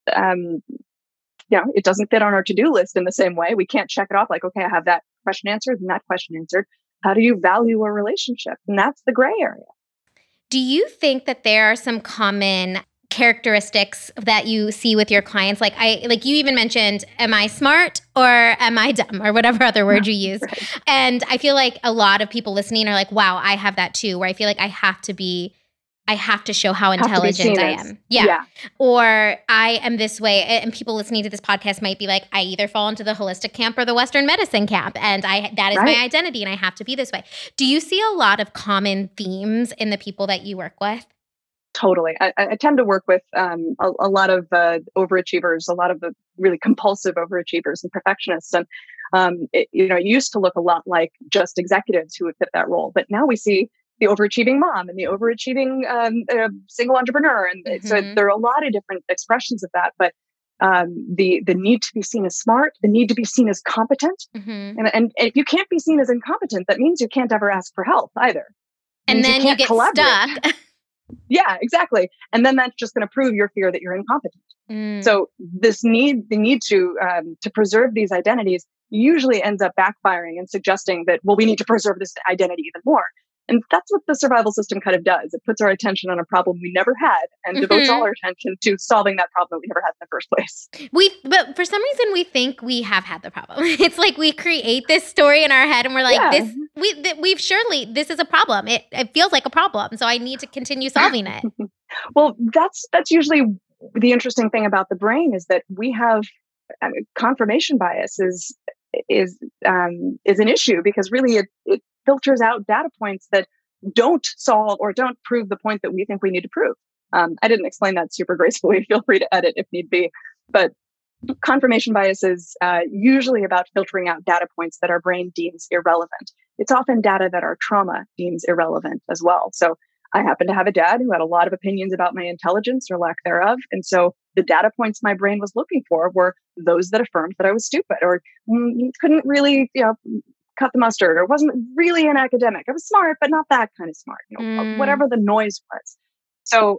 [SPEAKER 2] it doesn't fit on our to-do list in the same way. We can't check it off like, okay, I have that question answered and that question answered. How do you value a relationship? And that's the gray area.
[SPEAKER 1] Do you think that there are some common characteristics that you see with your clients? Like you even mentioned, am I smart or am I dumb, or whatever other word you use? Right. And I feel like a lot of people listening are like, wow, I have that too, where I feel like I have to be I have to show how
[SPEAKER 2] Have to be
[SPEAKER 1] intelligent
[SPEAKER 2] seen
[SPEAKER 1] I
[SPEAKER 2] as-
[SPEAKER 1] am. Yeah. Or I am this way. And people listening to this podcast might be like, I either fall into the holistic camp or the Western medicine camp. And that is my
[SPEAKER 2] Right.
[SPEAKER 1] identity and I have to be this way. Do you see a lot of common themes in the people that you work with?
[SPEAKER 2] Totally. I tend to work with a lot of overachievers, a lot of the really compulsive overachievers and perfectionists. And it used to look a lot like just executives who would fit that role. But now we see the overachieving mom and the overachieving single entrepreneur. And so there are a lot of different expressions of that. But the need to be seen as smart, the need to be seen as competent. And if you can't be seen as incompetent, that means you can't ever ask for help either.
[SPEAKER 1] And then you get stuck.
[SPEAKER 2] Yeah, exactly. And then that's just going to prove your fear that you're incompetent. So the need to preserve these identities usually ends up backfiring and suggesting that, well, we need to preserve this identity even more. And that's what the survival system kind of does. It puts our attention on a problem we never had and devotes all our attention to solving that problem that we never had in the first place.
[SPEAKER 1] But for some reason, we think we have had the problem. It's like we create this story in our head and we're like, this is a problem. It feels like a problem. So I need to continue solving it.
[SPEAKER 2] Well, that's usually the interesting thing about the brain is that we have confirmation bias is an issue because really it filters out data points that don't solve or don't prove the point that we think we need to prove. I didn't explain that super gracefully. Feel free to edit if need be. But confirmation bias is usually about filtering out data points that our brain deems irrelevant. It's often data that our trauma deems irrelevant as well. So I happen to have a dad who had a lot of opinions about my intelligence or lack thereof. And so the data points my brain was looking for were those that affirmed that I was stupid or couldn't really, cut the mustard or wasn't really an academic. I was smart, but not that kind of smart, whatever the noise was. So,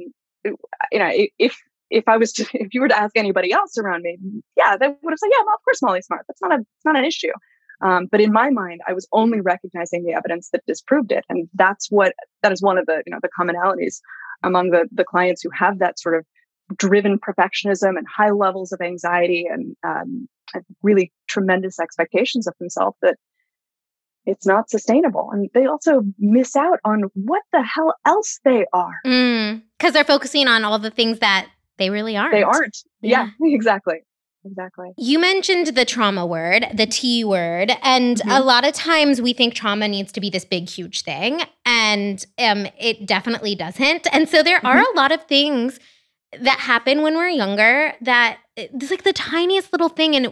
[SPEAKER 2] if you were to ask anybody else around me, yeah, they would have said, yeah, well, of course Molly's smart. It's not an issue. But in my mind, I was only recognizing the evidence that disproved it. And that is one of the commonalities among the clients who have that sort of driven perfectionism and high levels of anxiety and really tremendous expectations of themselves that it's not sustainable. And they also miss out on what the hell else they are.
[SPEAKER 1] Because they're focusing on all the things that they really aren't.
[SPEAKER 2] They aren't. Yeah, exactly.
[SPEAKER 1] You mentioned the trauma word, the T word, and a lot of times we think trauma needs to be this big, huge thing, and it definitely doesn't. And so there are a lot of things that happen when we're younger that it's like the tiniest little thing, and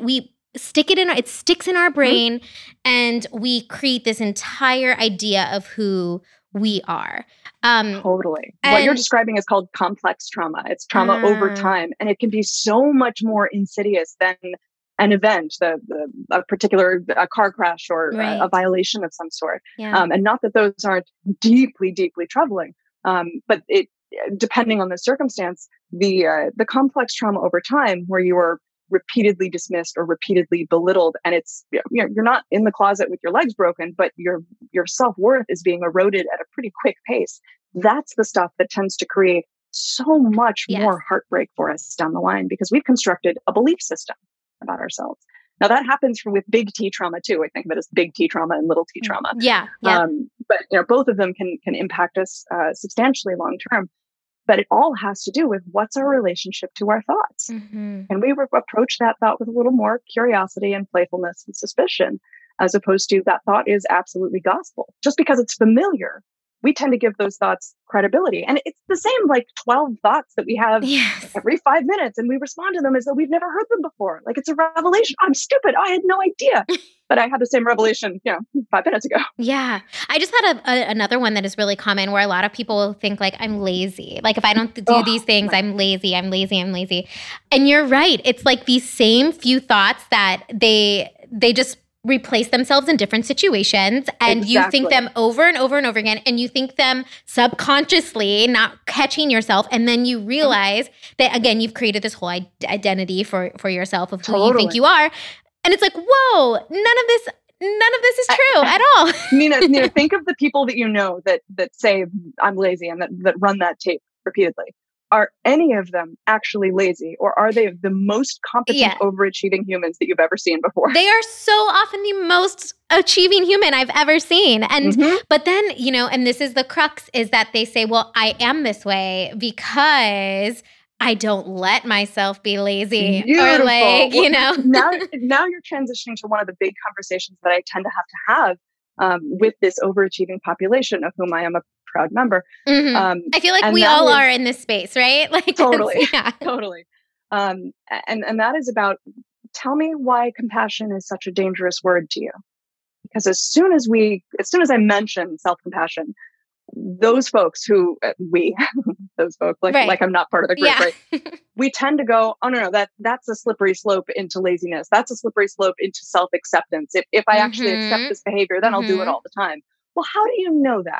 [SPEAKER 1] it sticks in our brain, and we create this entire idea of who we are.
[SPEAKER 2] Totally. What you're describing is called complex trauma. It's trauma over time, and it can be so much more insidious than an event, a particular car crash or a violation of some sort.
[SPEAKER 1] Yeah.
[SPEAKER 2] And not that those aren't deeply, deeply troubling, but depending on the circumstance, the complex trauma over time, where you are repeatedly dismissed or repeatedly belittled, and it's you're not in the closet with your legs broken, but your self-worth is being eroded at a pretty quick pace. That's the stuff that tends to create so much more heartbreak for us down the line because we've constructed a belief system about ourselves. Now that happens with big T trauma too. I think of it as big T trauma and little T trauma.
[SPEAKER 1] Yeah.
[SPEAKER 2] But both of them can impact us substantially long term. But it all has to do with what's our relationship to our thoughts. And we approach that thought with a little more curiosity and playfulness and suspicion, as opposed to that thought is absolutely gospel. Just because it's familiar, we tend to give those thoughts credibility. And it's the same like 12 thoughts that we have every 5 minutes, and we respond to them as though we've never heard them before. Like it's a revelation. I'm stupid. I had no idea. But I had the same revelation, 5 minutes ago.
[SPEAKER 1] Yeah. I just had another one that is really common where a lot of people think like, I'm lazy. Like if I don't do these things, I'm lazy. And you're right. It's like these same few thoughts that they just replace themselves in different situations, and you think them over and over and over again, and you think them subconsciously, not catching yourself, and then you realize that again you've created this whole identity for yourself of who you think you are, and it's like, whoa, none of this is true at all.
[SPEAKER 2] Nina, think of the people that you know that say I'm lazy and that run that tape repeatedly. are any of them actually lazy, or are they the most competent, overachieving humans that you've ever seen before?
[SPEAKER 1] They are so often the most achieving human I've ever seen. And, but then, and this is the crux, is that they say, well, I am this way because I don't let myself be lazy.
[SPEAKER 2] Beautiful.
[SPEAKER 1] Or like,
[SPEAKER 2] Now you're transitioning to one of the big conversations that I tend to have with this overachieving population, of whom I am a proud member.
[SPEAKER 1] I feel like we all are in this space, right? Like
[SPEAKER 2] totally. And that is about, tell me why compassion is such a dangerous word to you. Because as soon as I mention self-compassion, those folks like I'm not part of the group, right? We tend to go, oh no, that's a slippery slope into laziness. That's a slippery slope into self-acceptance. If I actually accept this behavior, then I'll do it all the time. Well, how do you know that?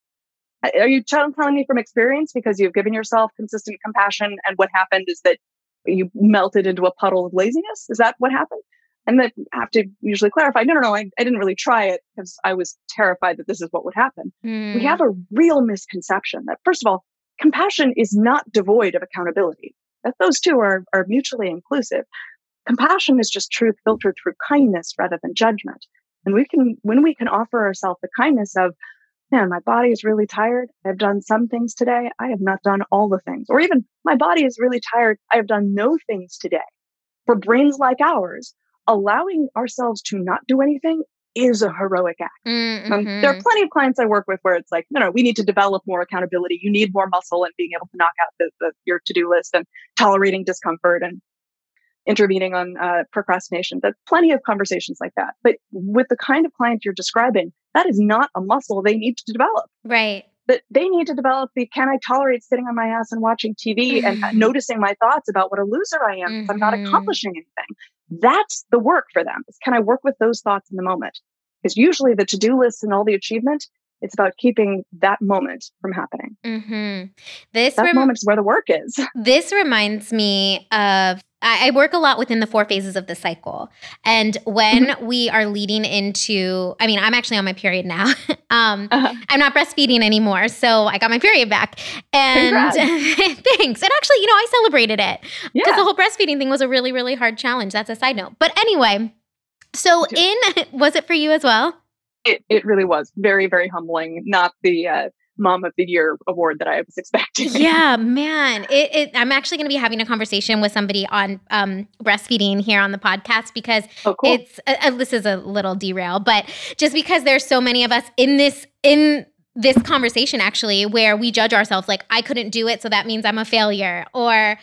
[SPEAKER 2] Are you telling me from experience because you've given yourself consistent compassion, and what happened is that you melted into a puddle of laziness? Is that what happened? And then I have to usually clarify, no, I didn't really try it because I was terrified that this is what would happen. We have a real misconception that, first of all, compassion is not devoid of accountability, that those two are mutually inclusive. Compassion is just truth filtered through kindness rather than judgment. And when we can offer ourselves the kindness of, man, my body is really tired. I've done some things today. I have not done all the things. Or even, my body is really tired. I have done no things today. For brains like ours, allowing ourselves to not do anything is a heroic act. There are plenty of clients I work with where it's like, no, we need to develop more accountability. You need more muscle and being able to knock out your to-do list and tolerating discomfort and intervening on procrastination. There's plenty of conversations like that. But with the kind of client you're describing, that is not a muscle they need to develop.
[SPEAKER 1] Right.
[SPEAKER 2] But they need to develop can I tolerate sitting on my ass and watching TV and noticing my thoughts about what a loser I am because I'm not accomplishing anything. That's the work for them. Can I work with those thoughts in the moment? Because usually the to-do list and all the achievement, it's about keeping that moment from happening. That moment is where the work is.
[SPEAKER 1] This reminds me of, I work a lot within the 4 phases of the cycle. And when we are leading into, I'm actually on my period now. I'm not breastfeeding anymore. So I got my period back. And thanks. And actually, I celebrated it because the whole breastfeeding thing was a really, really hard challenge. That's a side note. But anyway, so was it for you as well?
[SPEAKER 2] It really was very, very humbling. Not the Mom of the Year award that I was expecting.
[SPEAKER 1] Yeah, man. I'm actually going to be having a conversation with somebody on breastfeeding here on the podcast because it's this is a little derail, but just because there's so many of us in this conversation actually where we judge ourselves like I couldn't do it, so that means I'm a failure, or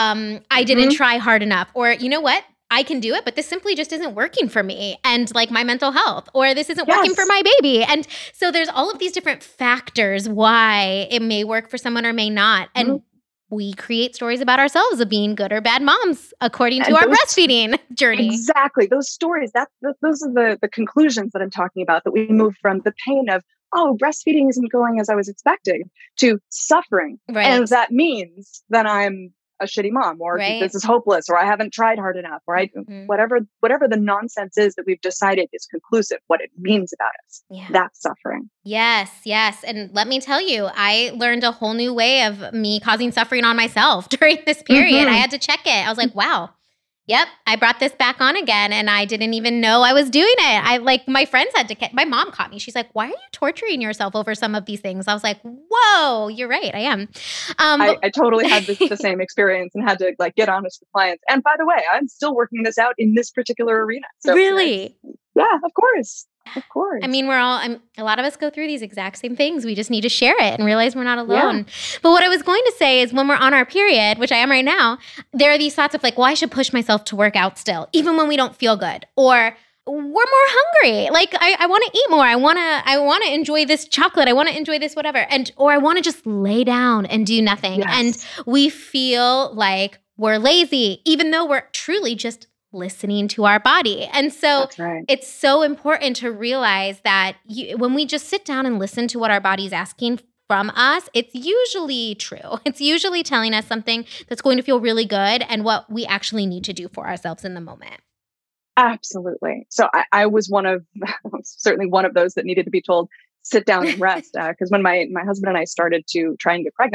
[SPEAKER 1] I didn't try hard enough, or you know what? I can do it, but this simply just isn't working for me and like my mental health, or this isn't working for my baby. And so there's all of these different factors why it may work for someone or may not. And we create stories about ourselves of being good or bad moms according to our breastfeeding journey.
[SPEAKER 2] Exactly. Those stories, those are the conclusions that I'm talking about, that we move from the pain of, oh, breastfeeding isn't going as I was expecting, to suffering. Right. And that means that I'm a shitty mom, or this is hopeless, or I haven't tried hard enough, or whatever the nonsense is that we've decided is conclusive, what it means about us. Yeah. That's suffering.
[SPEAKER 1] Yes. And let me tell you, I learned a whole new way of me causing suffering on myself during this period. I had to check it. I was like, wow. Yep, I brought this back on again, and I didn't even know I was doing it. My friends had to my mom caught me. She's like, why are you torturing yourself over some of these things? I was like, whoa, you're right, I am.
[SPEAKER 2] I totally had the same experience and had to get honest with clients. And by the way, I'm still working this out in this particular arena. So
[SPEAKER 1] really?
[SPEAKER 2] Yeah, of course. Of course.
[SPEAKER 1] We're all, a lot of us go through these exact same things. We just need to share it and realize we're not alone. Yeah. But what I was going to say is when we're on our period, which I am right now, there are these thoughts of like, well, I should push myself to work out still, even when we don't feel good. Or we're more hungry. Like I want to eat more. I want to enjoy this chocolate. I want to enjoy this whatever. Or I want to just lay down and do nothing. Yes. And we feel like we're lazy, even though we're truly just listening to our body. And so it's so important to realize that when we just sit down and listen to what our body's asking from us, it's usually true. It's usually telling us something that's going to feel really good and what we actually need to do for ourselves in the moment.
[SPEAKER 2] Absolutely. So I was certainly one of those that needed to be told, sit down and rest. Because when my husband and I started to try and get pregnant,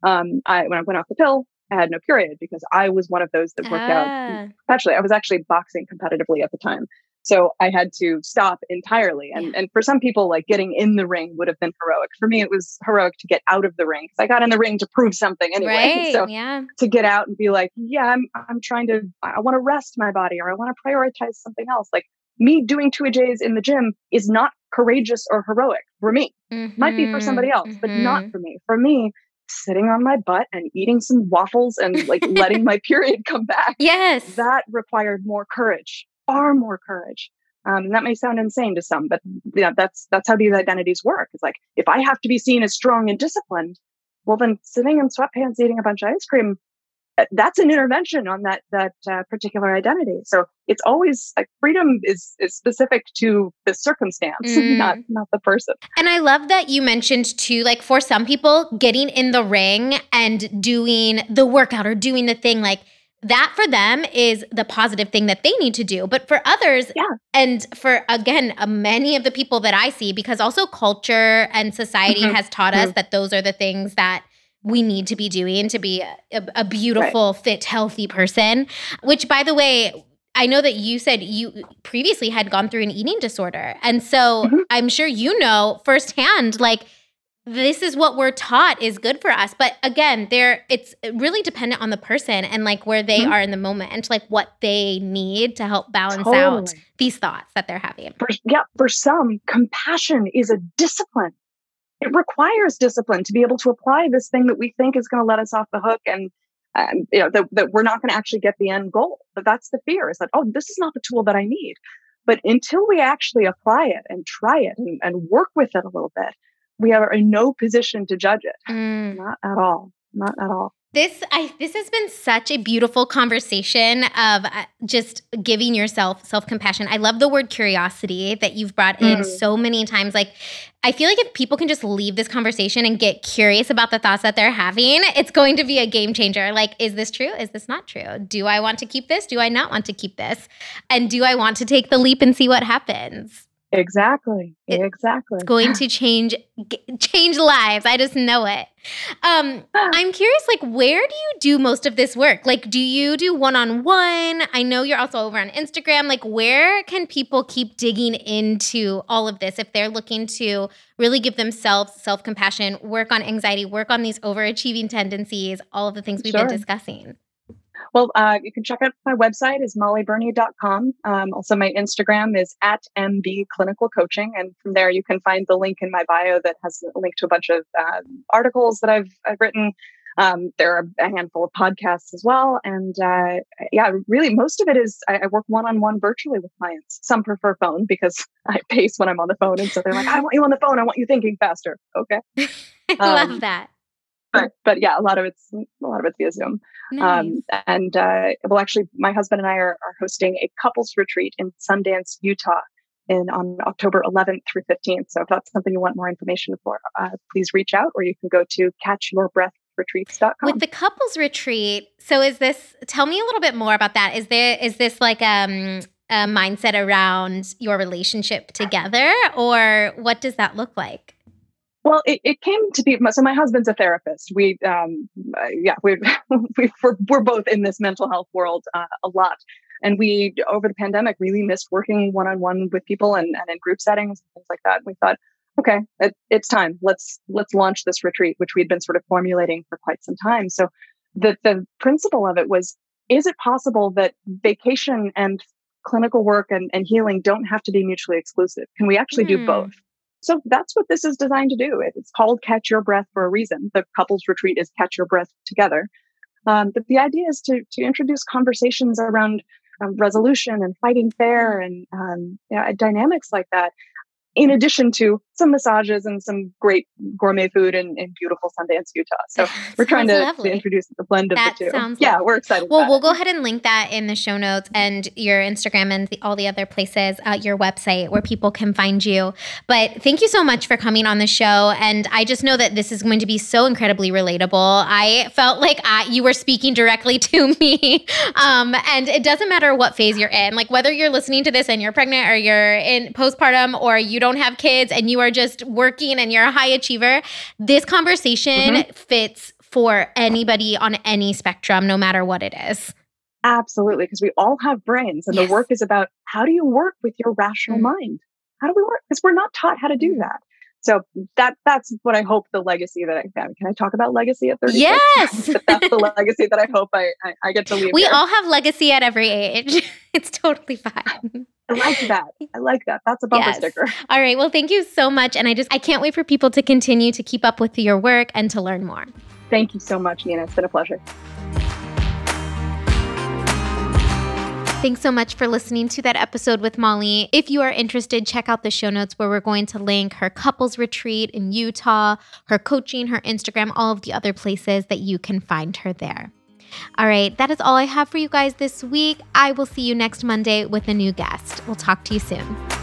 [SPEAKER 2] when I went off the pill, I had no period because I was one of those that worked out. Actually, I was actually boxing competitively at the time. So I had to stop entirely. And for some people, like getting in the ring would have been heroic. For me, it was heroic to get out of the ring because I got in the ring to prove something anyway.
[SPEAKER 1] Right,
[SPEAKER 2] so to get out and be like, I'm trying to, I want to rest my body or I want to prioritize something else. Like me doing 2-a-days in the gym is not courageous or heroic for me. Might be for somebody else, but not for me. For me, sitting on my butt and eating some waffles and like letting my period come back.
[SPEAKER 1] Yes.
[SPEAKER 2] That required more courage. Far more courage. And that may sound insane to some, but that's how these identities work. It's like, if I have to be seen as strong and disciplined, well, then sitting in sweatpants, eating a bunch of ice cream, that's an intervention on that particular identity. So it's always like freedom is specific to the circumstance, not the person.
[SPEAKER 1] And I love that you mentioned too, like for some people, getting in the ring and doing the workout or doing the thing, like that for them is the positive thing that they need to do. But for others, and for, again, many of the people that I see, because also culture and society has taught us that those are the things that we need to be doing to be a beautiful, fit, healthy person. Which, by the way, I know that you said you previously had gone through an eating disorder. And so I'm sure you know firsthand, like, this is what we're taught is good for us. But again, it's really dependent on the person and like where they are in the moment and like what they need to help balance out these thoughts that they're having.
[SPEAKER 2] For some, compassion is a discipline. It requires discipline to be able to apply this thing that we think is going to let us off the hook and that we're not going to actually get the end goal. But that's the fear, is that, oh, this is not the tool that I need. But until we actually apply it and try it and work with it a little bit, we are in no position to judge it. Not at all. Not at all.
[SPEAKER 1] This has been such a beautiful conversation of just giving yourself self-compassion. I love the word curiosity that you've brought in so many times. Like, I feel like if people can just leave this conversation and get curious about the thoughts that they're having, it's going to be a game changer. Like, is this true? Is this not true? Do I want to keep this? Do I not want to keep this? And do I want to take the leap and see what happens?
[SPEAKER 2] Exactly.
[SPEAKER 1] It's going to change lives. I just know it. I'm curious, like, where do you do most of this work? Like, do you do one-on-one? I know you're also over on Instagram. Like, where can people keep digging into all of this if they're looking to really give themselves self-compassion, work on anxiety, work on these overachieving tendencies, all of the things we've been discussing?
[SPEAKER 2] Well, you can check out my website is mollyburney.com. Also, my Instagram is @mbclinicalcoaching. And from there, you can find the link in my bio that has a link to a bunch of articles that I've written. There are a handful of podcasts as well. And really, most of it is I work one-on-one virtually with clients. Some prefer phone because I pace when I'm on the phone. And so they're like, I want you on the phone. I want you thinking faster. Okay.
[SPEAKER 1] I love that.
[SPEAKER 2] But yeah, a lot of it's via Zoom.
[SPEAKER 1] Nice.
[SPEAKER 2] Well, actually, my husband and I are hosting a couples retreat in Sundance, Utah, on October 11th through 15th. So if that's something you want more information for, please reach out, or you can go to catchyourbreathretreats.com.
[SPEAKER 1] With the couples retreat, so tell me a little bit more about that. Is this like a mindset around your relationship together, or what does that look like?
[SPEAKER 2] Well, it came to be, so my husband's a therapist. We're both in this mental health world a lot. And we, over the pandemic, really missed working one-on-one with people and in group settings and things like that. We thought, okay, it's time. Let's launch this retreat, which we'd been sort of formulating for quite some time. So the principle of it was, is it possible that vacation and clinical work and healing don't have to be mutually exclusive? Can we actually do both? So that's what this is designed to do. It's called Catch Your Breath for a reason. The couples retreat is Catch Your Breath together. But the idea is to introduce conversations around resolution and fighting fair and dynamics like that, in addition to some massages and some great gourmet food in beautiful Sundance, Utah. So we're trying to introduce the blend of the two. We're excited.
[SPEAKER 1] Well, we'll go ahead and link that in the show notes and your Instagram and all the other places, your website where people can find you. But thank you so much for coming on the show. And I just know that this is going to be so incredibly relatable. I felt like you were speaking directly to me. And it doesn't matter what phase you're in, like whether you're listening to this and you're pregnant or you're in postpartum or you don't have kids and you are just working and you're a high achiever, this conversation fits for anybody on any spectrum, no matter what it is.
[SPEAKER 2] Absolutely, because we all have brains, and the work is about how do you work with your rational mind? How do we work? Because we're not taught how to do that. So that's what I hope the legacy that I found. Can I talk about legacy at 36?
[SPEAKER 1] Yes.
[SPEAKER 2] That's the legacy that I hope I get to leave.
[SPEAKER 1] We all have legacy at every age. It's totally fine.
[SPEAKER 2] I like that. That's a bumper sticker.
[SPEAKER 1] All right. Well, thank you so much. And I can't wait for people to continue to keep up with your work and to learn more.
[SPEAKER 2] Thank you so much, Nina. It's been a pleasure.
[SPEAKER 1] Thanks so much for listening to that episode with Molly. If you are interested, check out the show notes where we're going to link her couples retreat in Utah, her coaching, her Instagram, all of the other places that you can find her there. All right, that is all I have for you guys this week. I will see you next Monday with a new guest. We'll talk to you soon.